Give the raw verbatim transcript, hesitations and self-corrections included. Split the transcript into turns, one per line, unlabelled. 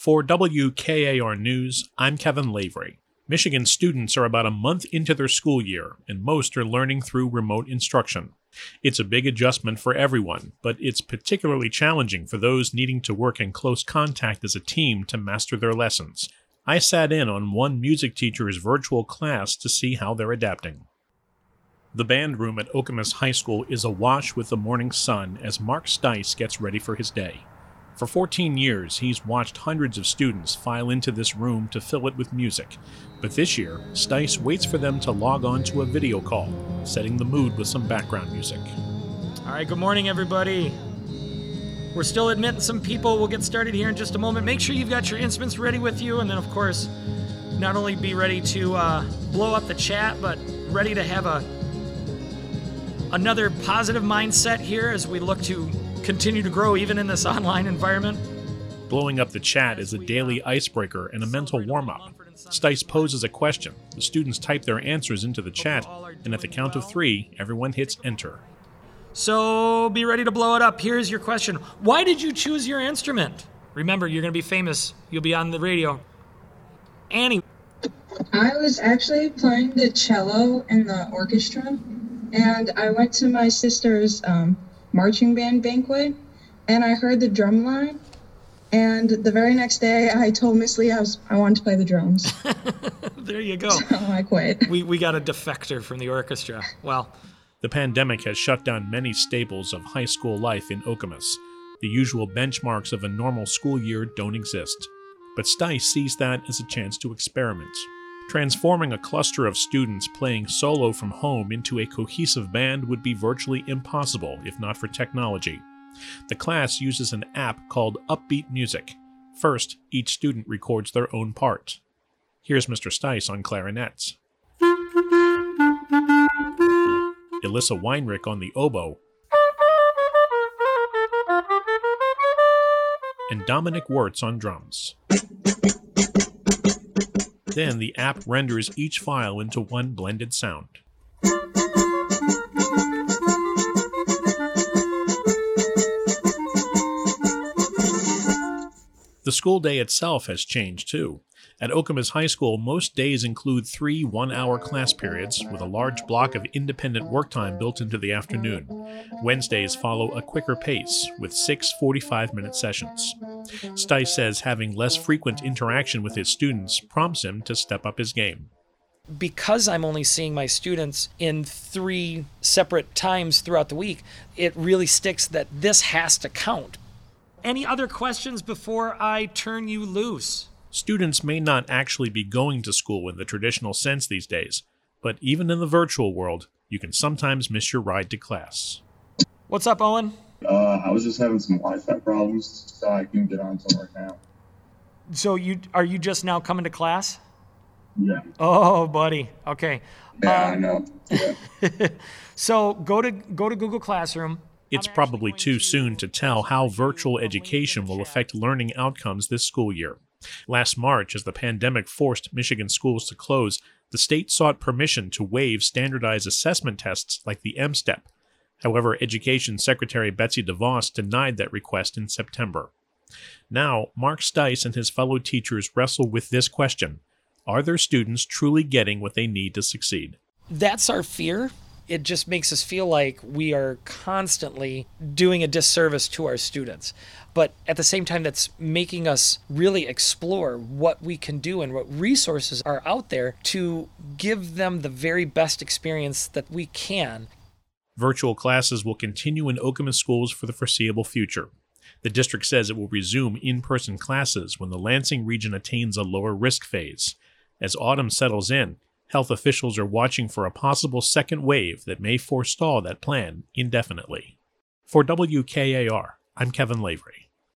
For W K A R News, I'm Kevin Lavery. Michigan students are about a month into their school year, and most are learning through remote instruction. It's a big adjustment for everyone, but it's particularly challenging for those needing to work in close contact as a team to master their lessons. I sat in on one music teacher's virtual class to see how they're adapting. The band room at Okemos High School is awash with the morning sun as Mark Stice gets ready for his day. For fourteen years, he's watched hundreds of students file into this room to fill it with music. But this year, Stice waits for them to log on to a video call, setting the mood with some background music.
All right, good morning, everybody. We're still admitting some people. We'll get started here in just a moment. Make sure you've got your instruments ready with you, and then, of course, not only be ready to uh, blow up the chat, but ready to have a another positive mindset here as we look to continue to grow even in this online environment.
Blowing up the chat is a daily icebreaker and a mental warm-up. Stice poses a question. The students type their answers into the chat, and at the count of three, everyone hits enter.
So be ready to blow it up. Here's your question. Why did you choose your instrument? Remember, you're going to be famous. You'll be on the radio. Annie.
I was actually playing the cello in the orchestra, and I went to my sister's um, marching band banquet, and I heard the drum line, and the very next day I told Miss Lee I, was, I wanted to play the drums.
There you go.
So I quit.
We, we got a defector from the orchestra. Well,
the pandemic has shut down many staples of high school life in Okemos. The usual benchmarks of a normal school year don't exist. But Stice sees that as a chance to experiment. Transforming a cluster of students playing solo from home into a cohesive band would be virtually impossible if not for technology. The class uses an app called Upbeat Music. First, each student records their own part. Here's Mister Stice on clarinets, Elissa Weinrich on the oboe, and Dominic Wirtz on drums. Then the app renders each file into one blended sound. The school day itself has changed too. At Okemos High School, most days include three one-hour class periods with a large block of independent work time built into the afternoon. Wednesdays follow a quicker pace with six forty-five-minute sessions. Stice says having less frequent interaction with his students prompts him to step up his game.
Because I'm only seeing my students in three separate times throughout the week, it really sticks that this has to count. Any other questions before I turn you loose?
Students may not actually be going to school in the traditional sense these days, but even in the virtual world, you can sometimes miss your ride to class.
What's up, Owen?
Uh, I was just having some Wi-Fi problems, so I couldn't get on till right now.
So you are you just now coming to class?
Yeah.
Oh, buddy. Okay.
Yeah,
um,
I know. Yeah.
So go to go to Google Classroom.
It's probably too soon to tell how virtual education will affect learning outcomes this school year. Last March, as the pandemic forced Michigan schools to close, the state sought permission to waive standardized assessment tests like the M STEP. However, Education Secretary Betsy DeVos denied that request in September. Now, Mark Stice and his fellow teachers wrestle with this question. Are their students truly getting what they need to succeed?
That's our fear. It just makes us feel like we are constantly doing a disservice to our students. But at the same time, that's making us really explore what we can do and what resources are out there to give them the very best experience that we can.
Virtual classes will continue in Okemos schools for the foreseeable future. The district says it will resume in-person classes when the Lansing region attains a lower risk phase. As autumn settles in, health officials are watching for a possible second wave that may forestall that plan indefinitely. For W K A R, I'm Kevin Lavery.